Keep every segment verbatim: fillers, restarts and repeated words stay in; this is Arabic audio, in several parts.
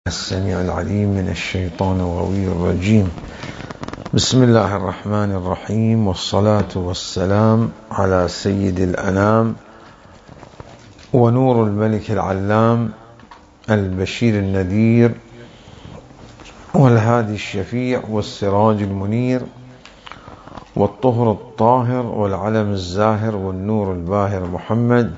السميع العليم من الشيطان الغوي الرجيم. بسم الله الرحمن الرحيم، والصلاة والسلام على سيد الأنام ونور الملك العلام البشير النذير والهادي الشفيع والسراج المنير والطهر الطاهر والعلم الزاهر والنور الباهر محمد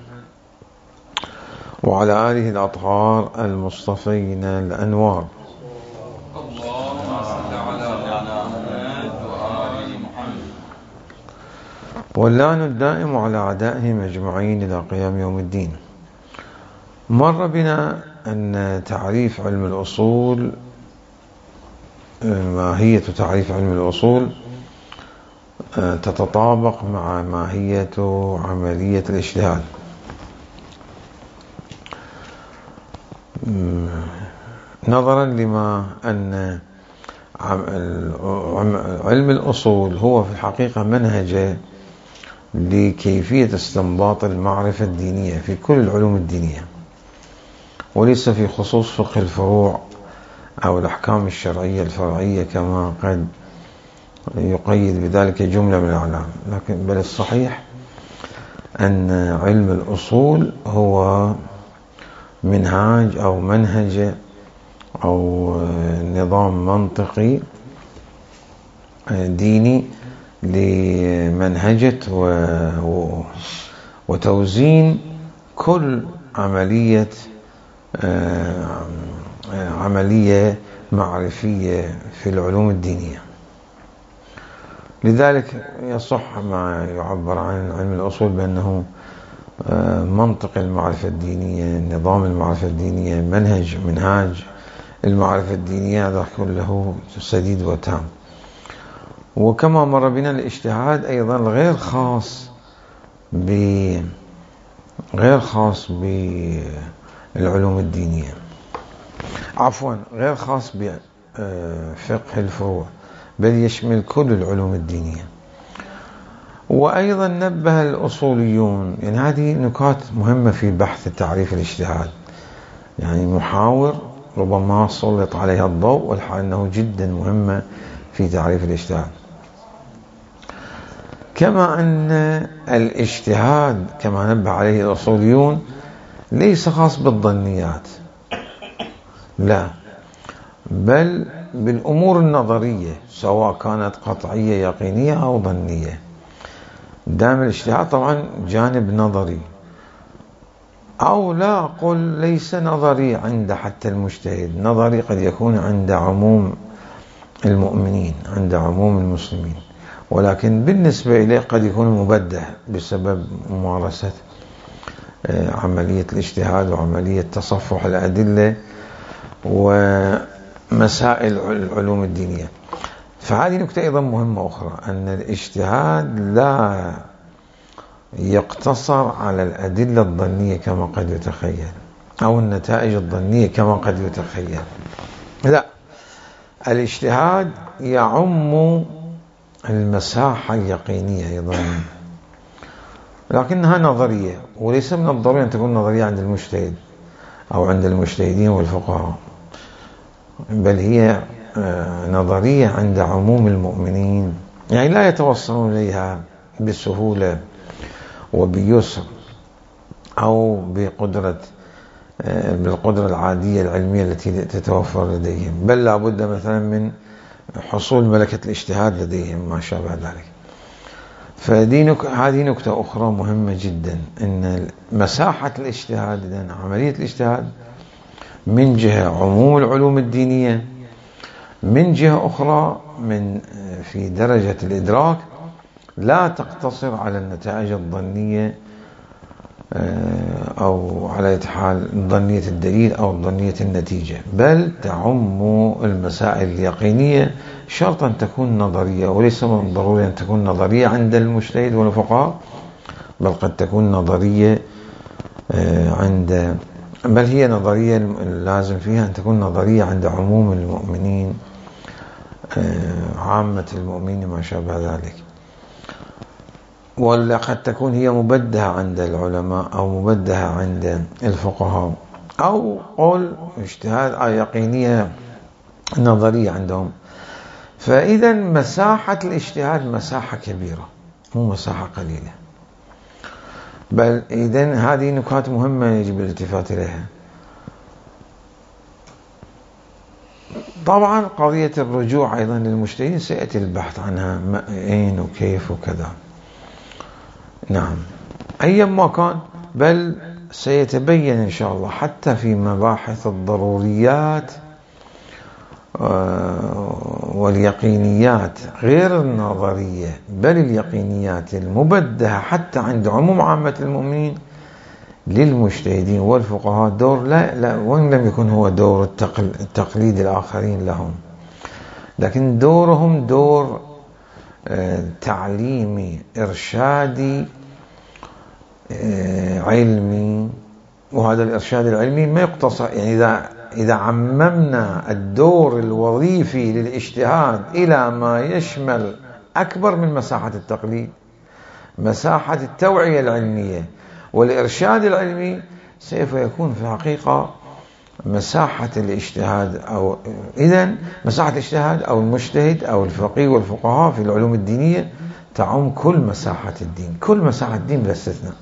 وعلى آله الأطهار المصطفين الأنوار. اللهم صل على محمد وآل محمد. واللعن الدائم على أعدائهم أجمعين إلى قيام يوم الدين. مر بنا أن تعريف علم الأصول، ماهية تعريف علم الأصول تتطابق مع ماهية عملية الاجتهاد. نظرا لما أن علم الأصول هو في الحقيقة منهج لكيفية استنباط المعرفة الدينية في كل العلوم الدينية، وليس في خصوص فقه الفروع أو الأحكام الشرعية الفرعية كما قد يقيد بذلك جملة من الأعلام، لكن بل الصحيح أن علم الأصول هو منهاج أو منهج أو نظام منطقي ديني لمنهجة وتوزين كل عملية عملية معرفية في العلوم الدينية. لذلك يصح ما يعبر عن علم الأصول بأنه منطق المعرفة الدينية، نظام المعرفة الدينية، منهج منهاج المعرفة الدينية، هذا كله سديد وتام. وكما مر بنا الاجتهاد أيضا غير خاص ب غير خاص بالعلوم الدينية، عفوا غير خاص بفقه الفروع، بل يشمل كل العلوم الدينية. وأيضا نبه الأصوليون، يعني هذه نكات مهمة في بحث تعريف الاجتهاد، يعني محاور ربما سلط عليها الضوء، والحال أنه جدا مهمة في تعريف الاجتهاد. كما أن الاجتهاد كما نبه عليه الأصوليون ليس خاص بالظنيات، لا، بل بالأمور النظرية سواء كانت قطعية يقينية أو ظنية. دائما الاجتهاد طبعا جانب نظري، أو لا أقول ليس نظري عند حتى المجتهد، نظري قد يكون عند عموم المؤمنين، عند عموم المسلمين، ولكن بالنسبة إليه قد يكون مبدع بسبب ممارسة عملية الاجتهاد وعملية تصفح الأدلة ومسائل العلوم الدينية. فهذه نكتة أيضا مهمة أخرى، أن الاجتهاد لا يقتصر على الأدلة الظنية كما قد يتخيل أو النتائج الظنية كما قد يتخيل، لا، الاجتهاد يعم المساحة اليقينية أيضا، لكنها نظرية، وليس من الضروري أن تكون نظرية عند المجتهد أو عند المجتهدين والفقهاء، بل هي نظرية عند عموم المؤمنين، يعني لا يتوصلون إليها بسهولة وبيسر أو بقدرة بالقدرة العادية العلمية التي تتوفر لديهم، بل لا بد مثلا من حصول ملكة الاجتهاد لديهم ما شابه ذلك. فهذه نكتة أخرى مهمة جدا، أن مساحة الاجتهاد، إذن عملية الاجتهاد من جهة عموم العلوم الدينية، من جهة أخرى من في درجة الإدراك لا تقتصر على النتائج الظنية أو على حال ظنية الدليل أو ظنية النتيجة، بل تعم المسائل اليقينية، شرط أن تكون نظرية، وليس من الضروري أن تكون نظرية عند المجتهد والفقهاء، بل قد تكون نظرية عند بل هي نظرية لازم فيها أن تكون نظرية عند عموم المؤمنين، عامة المؤمنين ما شابه ذلك، ولا قد تكون هي مبدهة عند العلماء أو مبدهة عند الفقهاء أو قول اجتهاد يقينية نظرية عندهم. فإذا مساحة الاجتهاد مساحة كبيرة، مو مساحة قليلة. بل إذن هذه نكات مهمة يجب الالتفات إليها. طبعا قضية الرجوع أيضا للمجتهدين سيأتي البحث عنها أين وكيف وكذا. نعم، أيا ما كان، بل سيتبين إن شاء الله حتى في مباحث الضروريات واليقينيات غير النظرية، بل اليقينيات المبدهة حتى عند عموم عامة المؤمنين، للمجتهدين والفقهاء دور لا, لا وإن لم يكن هو دور التقليد الآخرين لهم، لكن دورهم دور تعليمي إرشادي علمي. وهذا الإرشاد العلمي ما يقتصر، يعني إذا إذا عممنا الدور الوظيفي للاجتهاد إلى ما يشمل أكبر من مساحة التقليد، مساحة التوعية العلمية والإرشاد العلمي، سوف يكون في الحقيقة مساحة الاجتهاد أو إذن مساحة الاجتهاد أو المجتهد أو الفقيه والفقهاء في العلوم الدينية تعم كل مساحة الدين، كل مساحة الدين بلا استثناء.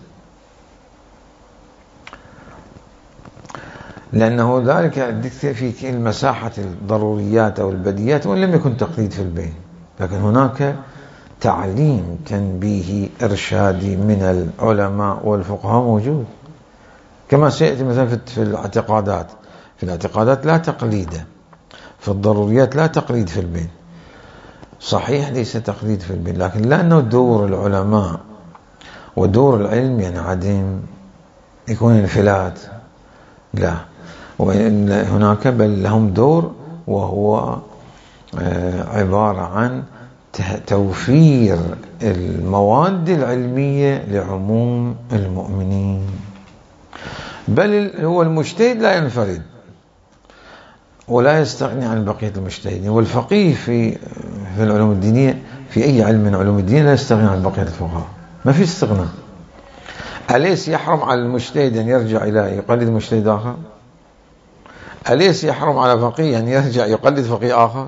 لأنه ذلك في المساحة الضروريات أو البديهيات وإن لم يكن تقليد في البين، لكن هناك تعليم تنبيهي إرشادي من العلماء والفقهاء موجود، كما سيأتي مثلا في الاعتقادات. في الاعتقادات لا تقليد، في الضروريات لا تقليد في البين، صحيح ليس تقليد في البين، لكن لأنه دور العلماء ودور العلم ينعدم، يكون انفلات، لا، هناك بل لهم دور، وهو عبارة عن توفير المواد العلمية لعموم المؤمنين. بل هو المجتهد لا ينفرد ولا يستغني عن بقية المجتهدين، والفقيه في في العلوم الدينية في أي علم من علوم الدين لا يستغني عن بقية الفقهاء، ما في استغناء. أليس يحرم على المجتهد أن يرجع إلى يقلد مجتهد آخر؟ أليس يحرم على فقيه أن يرجع يقلد فقيه آخر؟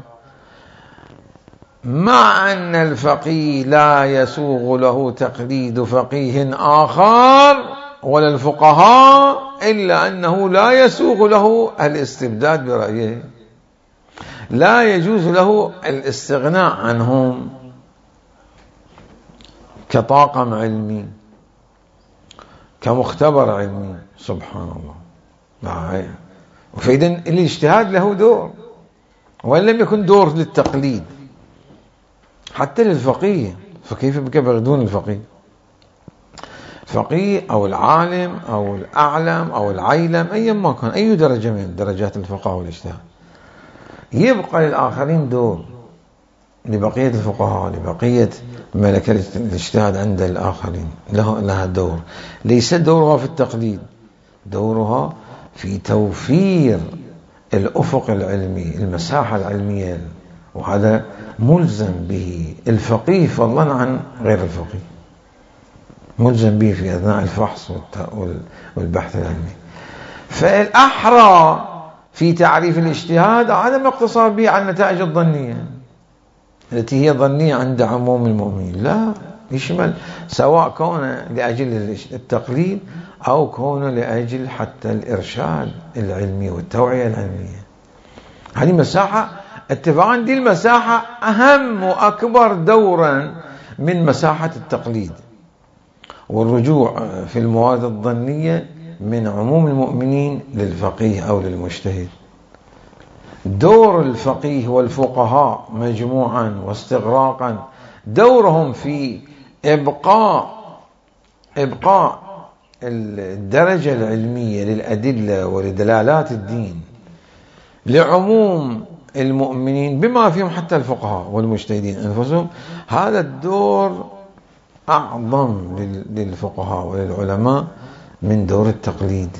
مع أن الفقيه لا يسوغ له تقليد فقيه آخر ولا الفقهاء، إلا أنه لا يسوغ له الاستبداد برأيه، لا يجوز له الاستغناء عنهم كطاقم علمي، كمختبر علمي. سبحان الله. فإذا الاجتهاد له دور، وإن لم يكن دور للتقليد حتى للفقيه. فكيف بك بدون الفقيه؟ الفقيه أو العالم أو الأعلم أو العيلم أيا ما كان، أي درجة من درجات الفقه والاجتهاد، يبقى للآخرين دور، لبقية الفقهاء لبقية ملكة الاجتهاد عند الآخرين لها دور، ليس دورها في التقليد، دورها في توفير الأفق العلمي، المساحة العلمية، وهذا ملزم به الفقيه فضلا عن غير الفقيه، ملزم به في أثناء الفحص والبحث العلمي. فالأحرى في تعريف الاجتهاد عدم الاقتصار به على النتائج الظنية التي هي ظنية عند عموم المؤمنين، لا، يشمل سواء كون لأجل التقليد أو كون لأجل حتى الإرشاد العلمي والتوعية العلمية. هذه مساحة اتفاقا، دي المساحة أهم وأكبر دورا من مساحة التقليد والرجوع في المواد الظنية من عموم المؤمنين للفقيه أو للمجتهد. دور الفقيه والفقهاء مجموعا واستغراقا دورهم في إبقاء إبقاء الدرجة العلمية للأدلة ولدلالات الدين لعموم المؤمنين بما فيهم حتى الفقهاء والمجتهدين أنفسهم. هذا الدور أعظم للفقهاء وللعلماء من دور التقليد.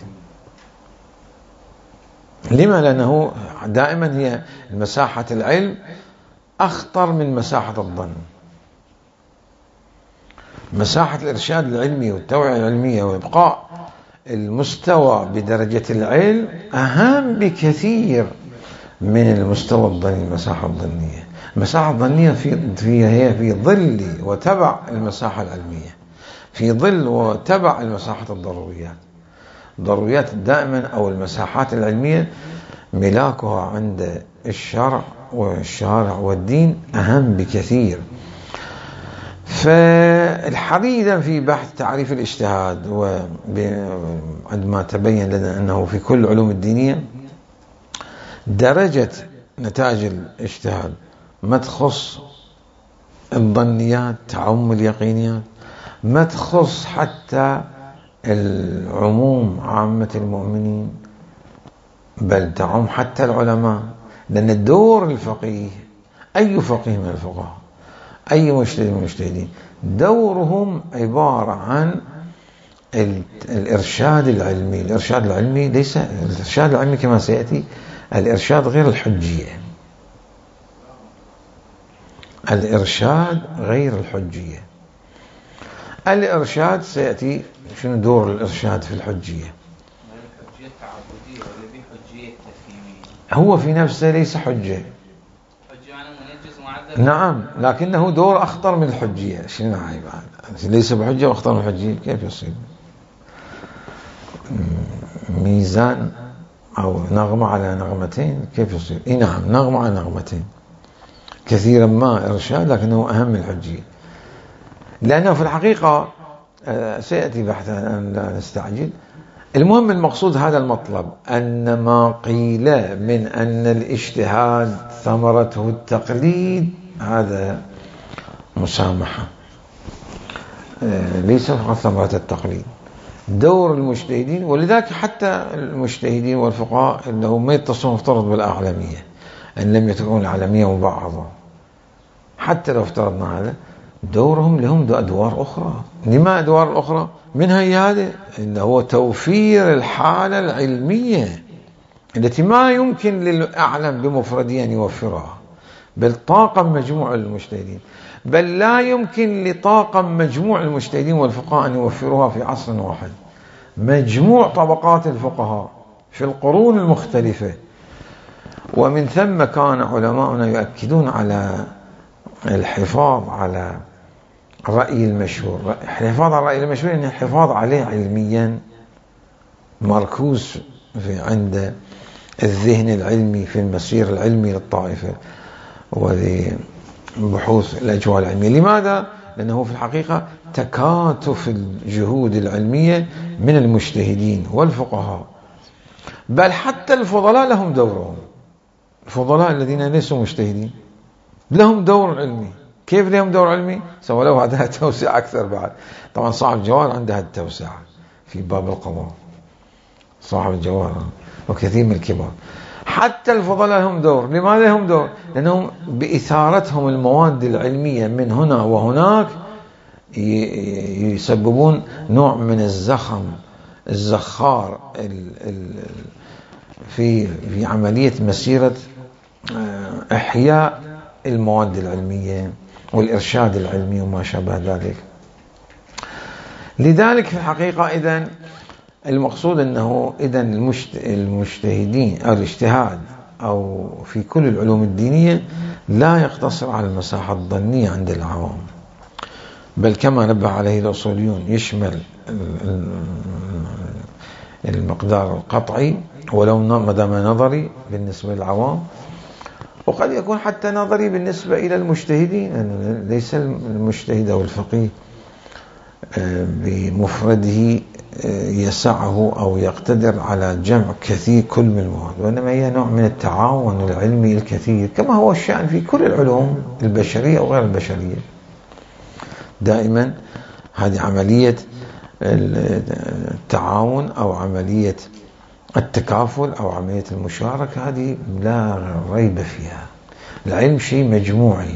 لما؟ لأنه دائما هي مساحة العلم أخطر من مساحة الظن. مساحة الإرشاد العلمي والتوعية العلمية وإبقاء المستوى بدرجة العلم أهم بكثير من المستوى الظني. المساحة الظنية المساحة الظنية في في هي في ظل وتبع المساحة العلمية، في ظل وتبع المساحة الضروريات. الضروريات دائما أو المساحات العلمية ملاكها عند الشرع والشارع والدين أهم بكثير. فالحديث في بحث تعريف الاجتهاد، وعندما تبين لنا أنه في كل العلوم الدينية درجة نتائج الاجتهاد ما تخص الظنيات تعم اليقينيات، ما تخص حتى العموم عامة المؤمنين، بل تعم حتى العلماء. لأن الدور الفقيه، أي فقيه من الفقهاء، أي مجتهد من المجتهدين، دورهم عبارة عن الإرشاد العلمي. الإرشاد العلمي ليس الإرشاد العلمي كما سيأتي، الإرشاد غير الحجية. الإرشاد غير الحجية. الإرشاد سيأتي شنو دور الإرشاد في الحجية؟ الحجية التعبدية ولا بحجية تفهيمية؟ هو في نفسه ليس حجة. نعم، لكنه دور أخطر من الحجية. شنو هاي بعد؟ ليس بحجة وأخطر من الحجية، كيف يصير؟ ميزان أو نغمة على نغمتين، كيف يصير؟ إيه نعم، نغمة على نغمتين. كثيرا ما إرشاد لكنه أهم من الحجية، لأنه في الحقيقة سيأتي بحثا أن لا نستعجل. المهم المقصود هذا المطلب، أن ما قيل من أن الاجتهاد ثمرته التقليد هذا مسامحة، ليس فقط ثمرة التقليد، دور المجتهدين. ولذلك حتى المجتهدين والفقهاء انهم ما يتصلون افترض بالأعلمية، ان لم تكون الأعلمية مبعضة، حتى لو افترضنا هذا، دورهم لهم أدوار أخرى. لما أدوار أخرى؟ منها هي هذه، إنه هو توفير الحالة العلمية التي ما يمكن للأعلم بمفرده أن يوفرها، بل طاقم مجموع المجتهدين، بل لا يمكن لطاقم مجموع المجتهدين والفقهاء أن يوفروها في عصر واحد. مجموع طبقات الفقهاء في القرون المختلفة، ومن ثم كان علماؤنا يؤكدون على الحفاظ على الرأي المشهور. الحفاظ على الرأي المشهور يعني الحفاظ عليه علميا، مركوز في عند الذهن العلمي في المسير العلمي للطائفة ولبحوث الأجواء العلمية. لماذا؟ لأنه في الحقيقة تكاتف الجهود العلمية من المجتهدين والفقهاء، بل حتى الفضلاء لهم دورهم. الفضلاء الذين ليسوا مجتهدين لهم دور علمي. كيف لهم دور علمي؟ سوى له هذا توسع أكثر بعد. طبعا صاحب الجوار عنده هذا التوسع في باب القضاء، صاحب الجوار وكثير من الكبار. حتى الفضلاء لهم دور. لماذا لهم دور؟ لأنهم بإثارتهم المواد العلمية من هنا وهناك يسببون نوع من الزخم الزخار في في عملية مسيرة إحياء المواد العلمية والإرشاد العلمي وما شابه ذلك. لذلك في الحقيقة إذن المقصود أنه إذن المجتهدين أو الاجتهاد أو في كل العلوم الدينية لا يقتصر على المساحة الظنية عند العوام، بل كما نبه عليه الأصوليون يشمل المقدار القطعي ولو مدام نظري بالنسبة للعوام، وقد يكون حتى نظري بالنسبة إلى المجتهدين. يعني ليس المجتهد أو الفقيه بمفرده يسعه أو يقتدر على جمع كثير كل من المواد، وإنما هي نوع من التعاون العلمي الكثير، كما هو الشأن في كل العلوم البشرية أو غير البشرية. دائما هذه عملية التعاون أو عملية التكافل أو عملية المشاركة، هذه لا ريب فيها. العلم شيء مجموعي،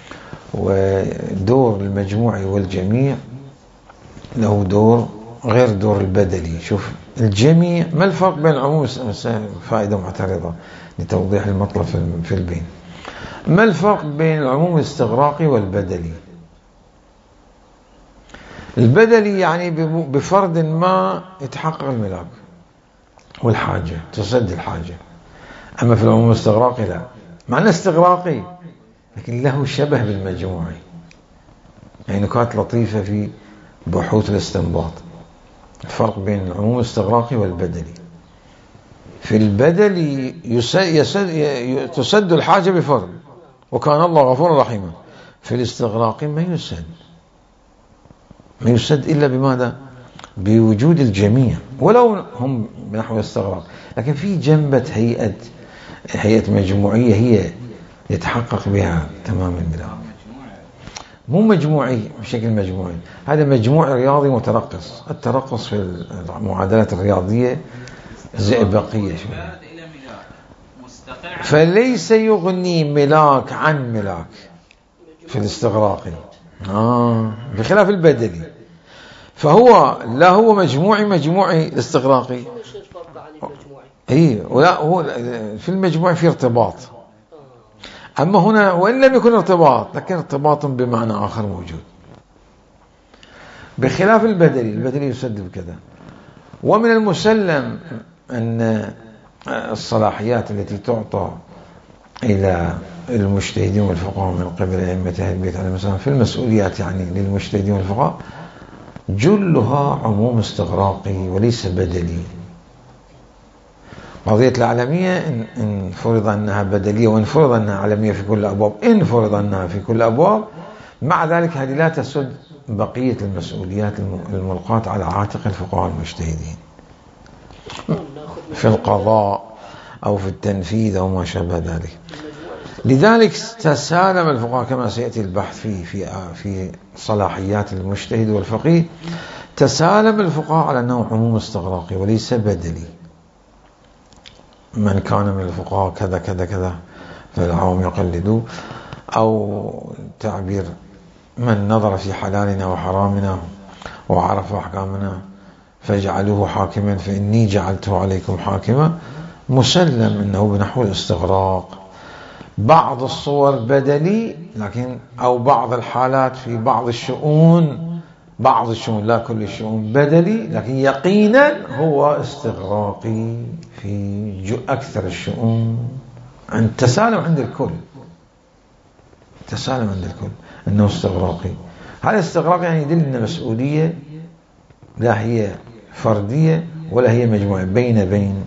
ودور المجموعي والجميع له دور غير دور البدلي. شوف الجميع، ما الفرق بين العموم؟ فائدة معترضة لتوضيح المطلب في البين. ما الفرق بين العموم الاستغراقي والبدلي؟ البدلي يعني بفرد ما يتحقق الملاك والحاجة، تسد الحاجة. أما في العموم الاستغراقي لا، معنى استغراقي لكن له شبه بالمجموعي. يعني نكات لطيفة في بحوث الاستنباط، الفرق بين العموم الاستغراقي والبدلي. في البدلي يسد يسد تسد الحاجة بفرد، وكان الله غفورا رحيما. في الاستغراقي ما يسد ما يسد إلا بماذا؟ بوجود الجميع، ولو هم بنحو الاستغراق، لكن في جنبة هيئة هيئة مجموعية هي يتحقق بها تمام الملاك. مو مجموعي بشكل مجموعي، هذا مجموع رياضي مترقص. الترقص في المعادلات الرياضية زئبقية شوية، فليس يغني ملاك عن ملاك في الاستغراقي آه بخلاف البدلي. فهو لا هو مجموعي مجموعي الاستغراقي اي، ولا هو في المجموع في ارتباط. اما هنا وان لم يكن ارتباط لكن ارتباط بمعنى اخر موجود، بخلاف البدلي. البدلي يسد بكذا. ومن المسلم ان الصلاحيات التي تعطى الى المجتهدين والفقهاء من قبل ائمه اهل البيت عليهم السلام في المسؤوليات يعني للمجتهدين والفقهاء جلها عموم استغراقي وليس بدلي. قضية العالمية إن فرض أنها بدلية وإن فرض أنها عالمية في كل الأبواب، إن فرض أنها في كل الأبواب، مع ذلك هذه لا تسد بقية المسؤوليات الملقاة على عاتق الفقهاء المجتهدين في القضاء أو في التنفيذ أو ما شابه ذلك. لذلك تسالم الفقهاء كما سيأتي البحث في في في صلاحيات المجتهد والفقيه، تسالم الفقهاء على أنه عموم استغراقي وليس بدلي. من كان من الفقهاء كذا كذا كذا فالعوام يقلدوا، أو تعبير من نظر في حلالنا وحرامنا وعرف أحكامنا فاجعلوه حاكما فإني جعلته عليكم حاكما، مسلم أنه بنحو الاستغراق. بعض الصور بدلي لكن أو بعض الحالات في بعض الشؤون، بعض الشؤون لا كل الشؤون بدلي، لكن يقينا هو استغراقي في أكثر الشؤون. عند تسالم عند الكل، تسالم عند الكل أنه استغراقي. هذا استغراق يعني يدل أن مسؤولية لا هي فردية ولا هي مجموعة، بين بين.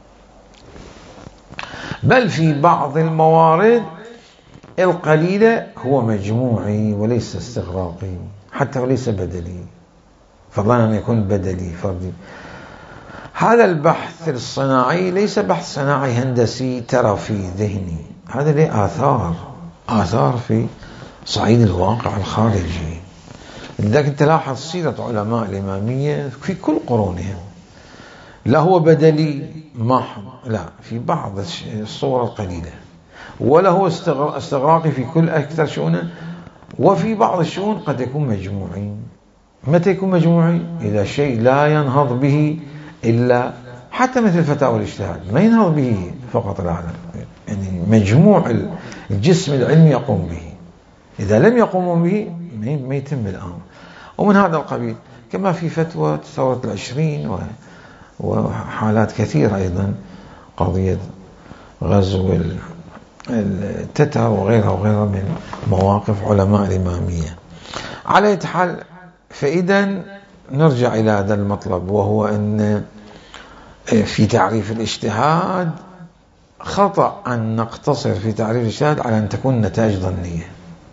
بل في بعض الموارد القليلة هو مجموعي وليس استغراقي، حتى وليس بدلي، فضلا أن يكون بدلي فردي. هذا البحث الصناعي ليس بحث صناعي هندسي ترى في ذهني، هذا له آثار آثار في صعيد الواقع الخارجي. لذلك تلاحظ سيرة علماء الإمامية في كل قرونهم، لا هو بدلي محض، لا، في بعض الصور القليلة، ولا هو استغراقي في كل أكثر شؤونه، وفي بعض الشؤون قد يكون مجموعي. متى يكون مجموعي؟ إذا شيء لا ينهض به إلا، حتى مثل فتاوى الاجتهاد ما ينهض به فقط العالم، يعني مجموع الجسم العلمي يقوم به، إذا لم يقوموا به ما يتم الأمر. ومن هذا القبيل كما في فتوى ثورة العشرين وحالات كثيرة أيضا، قضية غزو التتر وغيرها وغيرها من مواقف علماء الإمامية. على أي حال، فإذا نرجع إلى هذا المطلب، وهو أن في تعريف الاجتهاد خطأ أن نقتصر في تعريف الاجتهاد على أن تكون نتائج ظنية،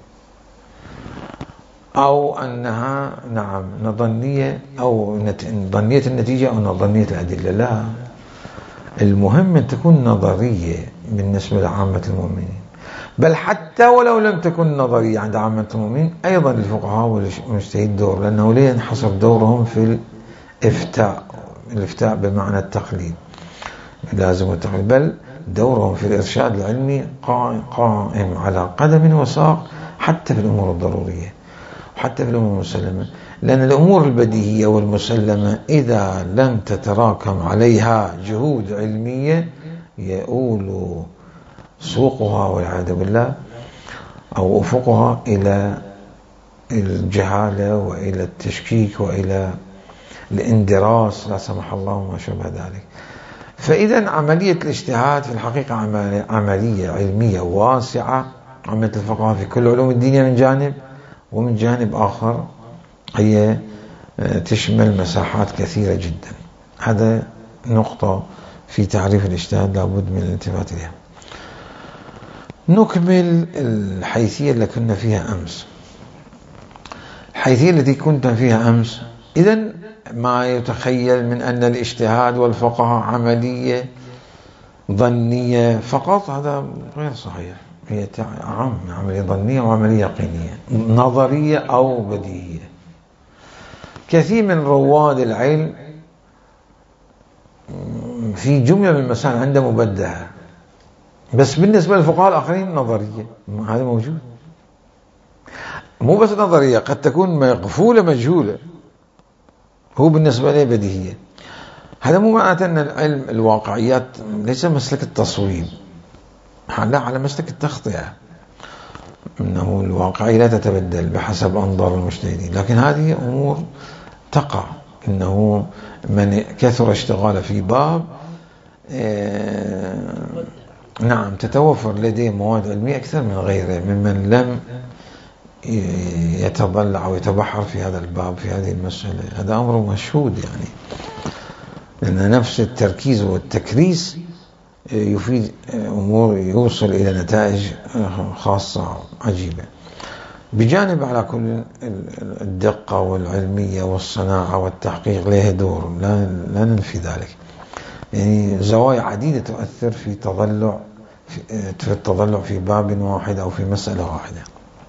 أو أنها نعم نظنية أو ظنية النتيجة أو نظنية الأدلة. لا، المهم أن تكون نظرية بالنسبة لعامة المؤمنين، بل حتى ولو لم تكن نظرية عند عامة المؤمنين أيضا الفقهاء والمجتهدين دور، لأنه لا ينحصر دورهم في الإفتاء، الإفتاء بمعنى التقليد لازم التقليد، بل دورهم في الإرشاد العلمي قائم على قدم وساق، حتى في الأمور الضرورية وحتى في الأمور المسلمة. لأن الأمور البديهية والمسلمة إذا لم تتراكم عليها جهود علمية يؤول سوقها والعياذ بالله أو أفقها إلى الجهالة وإلى التشكيك وإلى الاندراس لا سمح الله وما شابه ذلك. فإذا عملية الاجتهاد في الحقيقة عملية علمية واسعة، عملية الفقه في كل علوم الدنيا من جانب، ومن جانب آخر هي تشمل مساحات كثيرة جدا. هذا نقطة في تعريف الاجتهاد لابد من الالتفات إليها. نكمل الحيثية اللي كنا فيها أمس. الحيثية التي كنت فيها أمس، إذن ما يتخيل من أن الاجتهاد والفقه عملية ظنية فقط، هذا غير صحيح. هي عام، عملية ظنية وعملية يقينية، نظرية أو بديهية. كثير من رواد العلم في جملة من المسائل عنده مبدعة، بس بالنسبة للفقهاء الآخرين نظرية. هذا موجود، مو بس نظرية، قد تكون مغفولة مجهولة، هو بالنسبة له بديهية. هذا مو معناته أن العلم الواقعيات ليس مسلك التصويب، لا، على مسلك التخطئة، أنه الواقعية لا تتبدل بحسب أنظار المجتهدين. لكن هذه أمور تقع، أنه من كثر اشتغال في باب آه نعم تتوفر لديه مواد علمية أكثر من غيره ممن لم يتضلع أو يتبحر في هذا الباب في هذه المسألة. هذا أمر مشهود يعني، لأن نفس التركيز والتكريس يفيد أمور، يوصل إلى نتائج خاصة عجيبة. بجانب على كل الدقة والعلمية والصناعة والتحقيق له دور، لا, لا ننفي ذلك. يعني زوايا عديدة تؤثر في تضلع في التضلع في باب واحد أو في مسألة واحدة.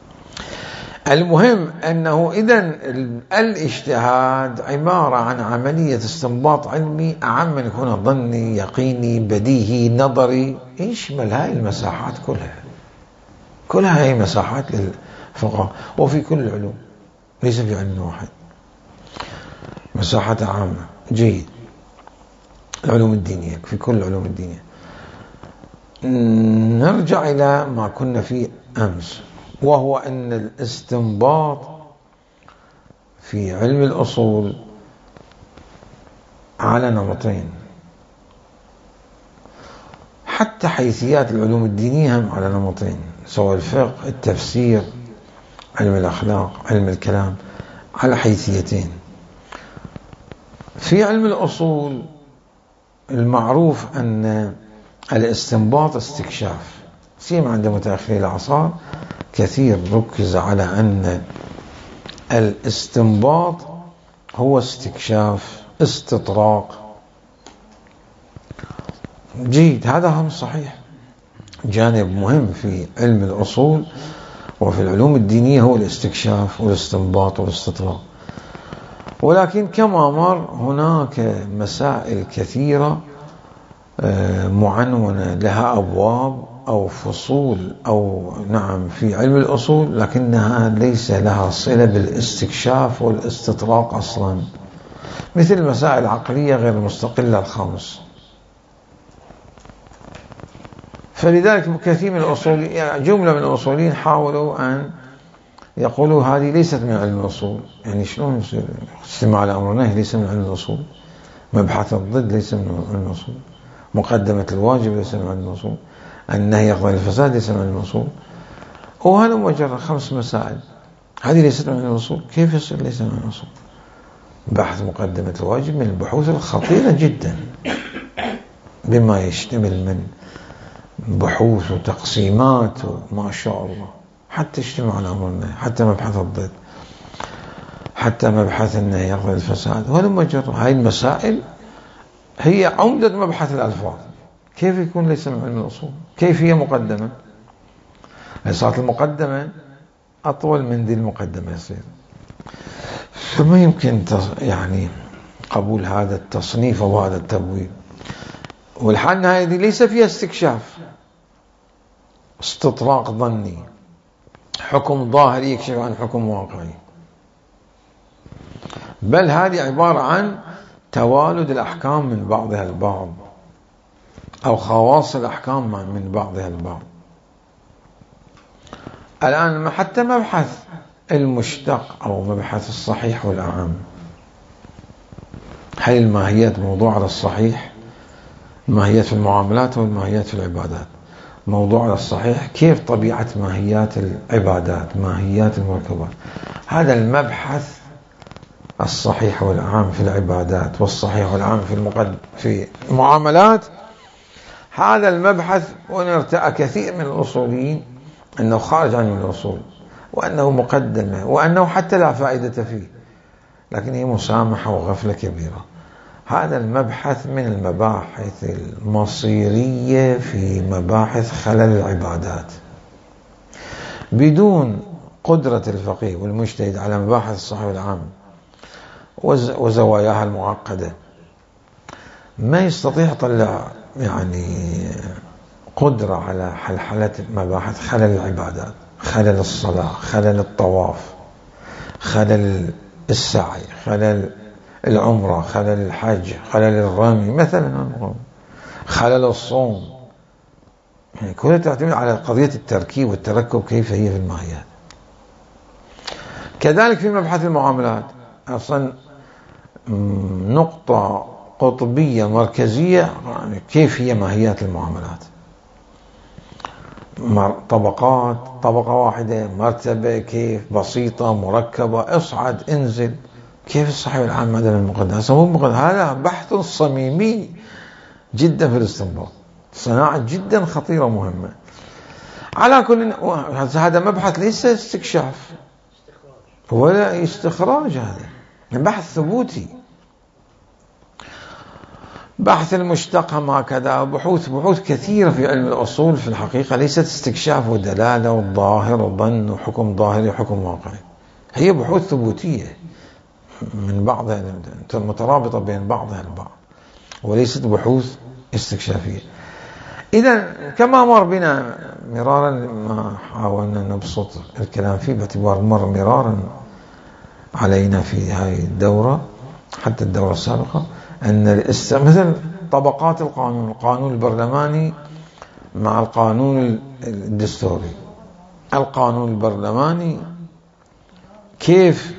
المهم أنه إذن الاجتهاد عبارة عن عملية استنباط علمي، أعم من يكون ظني يقيني بديهي نظري، يشمل هاي المساحات كلها. كلها هاي مساحات للفقه، وفي كل العلوم، ليس في علم واحد، مساحات عامة. جيد. العلوم الدينية، في كل العلوم الدينية. نرجع إلى ما كنا فيه أمس، وهو أن الاستنباط في علم الأصول على نمطين، حتى حيثيات العلوم الدينية هم على نمطين، سواء الفقه، التفسير، علم الأخلاق، علم الكلام، على حيثيتين. في علم الأصول المعروف أن الاستنباط استكشاف، سيما عند متأخري الأعصار كثير ركز على أن الاستنباط هو استكشاف، استطراق. جيد، هذا هم صحيح، جانب مهم في علم الأصول وفي العلوم الدينية هو الاستكشاف والاستنباط والاستطراق. ولكن كما مر هناك مسائل كثيرة معنونة لها أبواب أو فصول أو نعم في علم الأصول، لكنها ليس لها صلة بالاستكشاف والاستطراق أصلا، مثل المسائل العقلية غير المستقلة الخمس. فلذلك كثير من الأصوليين، يعني جملة من الأصوليين، حاولوا أن يقولوا هذه ليست من علم الأصول. يعني شلون يصير استماع لأمر نهي ليس من علم الأصول، مبحث الضد ليس من علم الأصول، مقدمة الواجب ليس من علم الأصول، النهي يقضي الفساد ليس من علم الأصول، وهذا مجرد خمس مسائل، هذه ليست من علم الأصول. كيف يصير ليس من علم الأصول؟ بحث مقدمة الواجب من البحوث الخطيرة جدا، بما يشتمل من بحوث وتقسيمات وما شاء الله، حتى اجتماع الأمر النهي، حتى مبحث الضد، حتى مبحث النهي يقضي الفساد، وهذا مجرد. هاي المسائل هي عمدة مبحث الألفاظ. كيف يكون ليس من علم الأصول؟ كيف هي مقدمة؟ صارت المقدمة أطول من ذي المقدمة يصير، فما يمكن يعني قبول هذا التصنيف أو هذا التبويب. والحال هذه ليس فيها استكشاف، استطراق ظني، حكم ظاهري يكشف عن حكم واقعي، بل هذه عبارة عن توالد الأحكام من بعضها البعض، أو خواص الأحكام من بعضها البعض. الآن حتى مبحث المشتق أو مبحث الصحيح والأعم. هل الماهيات موضوع على الصحيح؟ ماهيات في المعاملات والماهيات في العبادات. موضوع على الصحيح كيف طبيعة ماهيات العبادات، ماهيات المركبات. هذا المبحث الصحيح والعام في العبادات والصحيح والعام في المقدم في المعاملات. هذا المبحث ونرتأى كثير من الأصوليين أنه خارج عن الأصول، وأنه مقدمة، وأنه حتى لا فائدة فيه، لكن هي مسامحة وغفلة كبيرة. هذا المبحث من المباحث المصيرية في مباحث خلل العبادات. بدون قدرة الفقيه والمجتهد على مباحث الصحيح والعام وزواياها المعقدة ما يستطيع يطلع يعني قدرة على حلحلة مباحث خلل العبادات، خلل الصلاة، خلل الطواف، خلل السعي، خلل العمرة، خلل الحج، خلل الرمي مثلا، خلل الصوم. يعني كلها تعتمد على قضية التركيب والتركب كيف هي في الماهيات. كذلك في مبحث المعاملات أصلا نقطة قطبية مركزية، كيف هي ماهيات المعاملات. طبقات، طبقة واحدة، مرتبة، كيف بسيطة، مركبة، اصعد انزل، كيف الصحيح والعام هذا المقدم. هذا بحث صميمي جدا في الاستنباط، صناعة جدا خطيرة مهمة. على كل هذا مبحث ليس استكشاف ولا استخراج، هذا بحث ثبوتي. بحث المشتق هكذا، بحوث بحوث كثيرة في علم الأصول في الحقيقة ليست استكشاف ودلالة والظاهر وظن وحكم ظاهري وحكم واقعي، هي بحوث ثبوتية من بعضها مترابطة بين بعضها البعض، وليست بحوث استكشافية. إذا كما مر بنا مرارا، ما حاولنا نبسط الكلام فيه باعتبار مر مرارا علينا في هذه الدورة حتى الدورة السابقة، أن مثل طبقات القانون، القانون البرلماني مع القانون الدستوري. القانون البرلماني كيف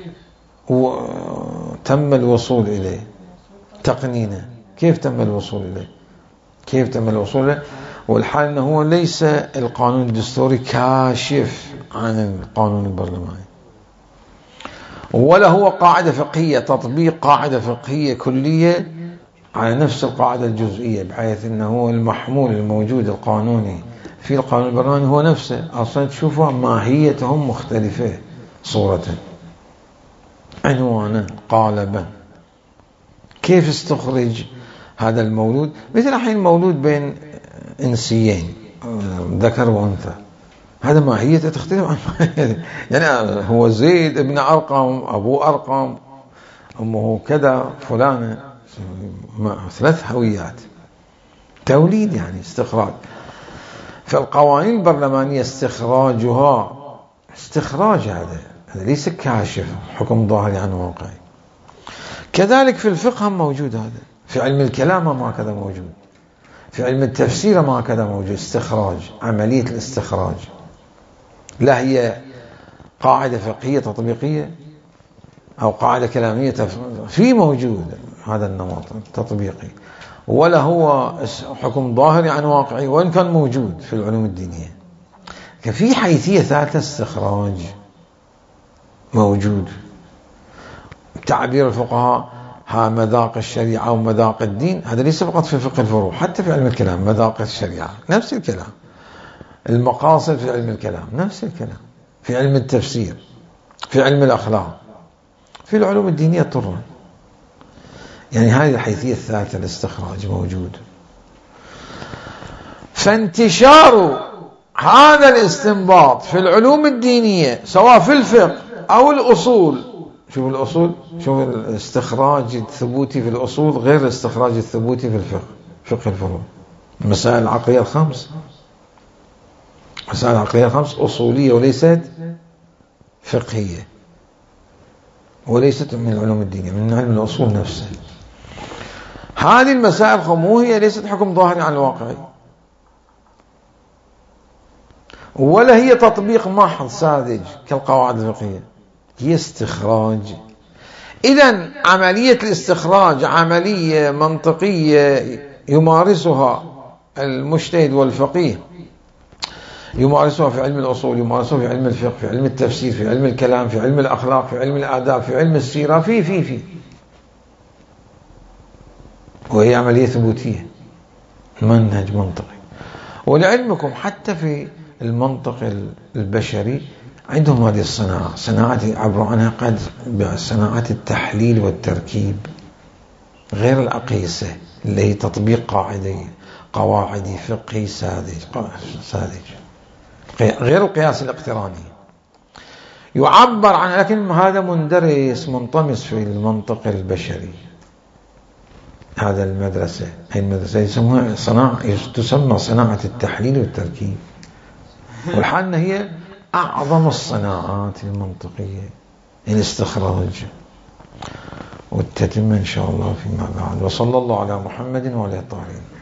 تم الوصول إليه تقنينه، كيف تم الوصول إليه كيف تم الوصول إليه والحال أنه هو ليس القانون الدستوري كاشف عن القانون البرلماني، ولا هو قاعدة فقهية، تطبيق قاعدة فقهية كلية على نفس القاعدة الجزئية، بحيث أنه المحمول الموجود القانوني في القانون البرلماني هو نفسه. أصلا تشوفوا ماهيتهم مختلفة صورة، عنوانا، قالبا. كيف استخرج هذا المولود؟ مثل الحين مولود بين إنسيين ذكر وأنثى، هذا ماهيته تختلف عن ماهيته. يعني هو زيد ابن أرقم، أبوه أرقم، أمه كذا، فلانة، ثلاث هويات، توليد يعني استخراج. فالقوانين البرلمانية استخراجها استخراج، هذا هذا ليس كاشف حكم ظاهري عن واقعي. كذلك في الفقه موجود، هذا في علم الكلام ما كذا موجود، في علم التفسير ما كذا موجود، استخراج، عملية الاستخراج. لا هي قاعدة فقهية تطبيقية أو قاعدة كلامية في موجود هذا النمط التطبيقي، ولا هو حكم ظاهري عن واقعي وإن كان موجود في العلوم الدينية. ففي حيثية ذات استخراج موجود. تعبير الفقهاء ها مذاق الشريعة ومذاق الدين، هذا ليس فقط في فقه الفروع، حتى في علم الكلام مذاق الشريعة نفس الكلام، المقاصد في علم الكلام نفس الكلام، في علم التفسير، في علم الأخلاق، في العلوم الدينية طرا. يعني هذه الحيثية الثالثة الاستخراج موجود. فانتشار هذا الاستنباط في العلوم الدينية سواء في الفقه أو الأصول، شوف الأصول، شوف الاستخراج الثبوتي في الأصول غير الاستخراج الثبوتي في الفقه، فقه الفروع. المسائل العقلية الخمس، مسائل العقلية الخمس أصولية وليست فقهية، وليست من العلوم الدينية، من علم الأصول نفسه. هذه المسائل الخمس هي ليست حكم ظاهري عن الواقعي، ولا هي تطبيق محض ساذج كالقواعد الفقهية، هي استخراج. إذن عملية الاستخراج عملية منطقية يمارسها المجتهد والفقيه، يمارسها في علم الأصول، يمارسها في علم الفقه، في علم التفسير، في علم الكلام، في علم الأخلاق، في علم الآداب، في علم السيرة، في في في وهي عملية ثبوتية، منهج منطقي. ولعلمكم حتى في المنطق البشري عندهم هذه الصناعة، صناعة عبروا عنها قد بصناعة التحليل والتركيب، غير الأقيسة اللي هي تطبيق قاعدي قواعدي فقهي ساذج ساذج غير القياس الاقتراني يعبر عنه، لكن هذا مندرس منطمس في المنطق البشري. هذا المدرسة هي المدرسة يسموها صناعة، تسمى صناعة التحليل والتركيب، والحال هي أعظم الصناعات المنطقية، الاستخراج والتتمة إن شاء الله فيما بعد. وصلى الله على محمد وعلى طاهرين.